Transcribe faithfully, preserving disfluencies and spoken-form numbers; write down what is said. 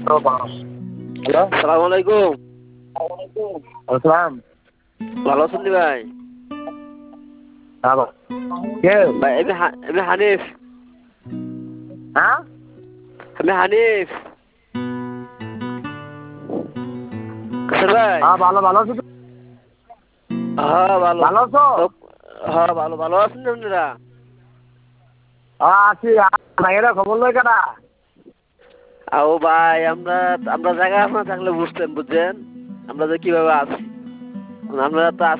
Hello, সালাম আলাইকুম। আসসালাম। ভালো আছেন নি ভাই? হ্যাঁ, কে? ভাই আমি হা- আমি হানিফ। হ্যাঁ? আমি হানিফ। আচ্ছা ভাই। হ্যাঁ, ভালো ভালো আছো তো? হ্যাঁ ভালো। ভালো আছো? তো হ্যাঁ ভালো ভালো আছেন নি আপনারা? হ্যাঁ, আছি। ভাইয়েরা খবর লয় কেনা? আও ভাই আমরা আমরা জায়গা না থাকলে বুঝতেন বুঝছেন আমরা যে কিভাবে আছি আমরা তো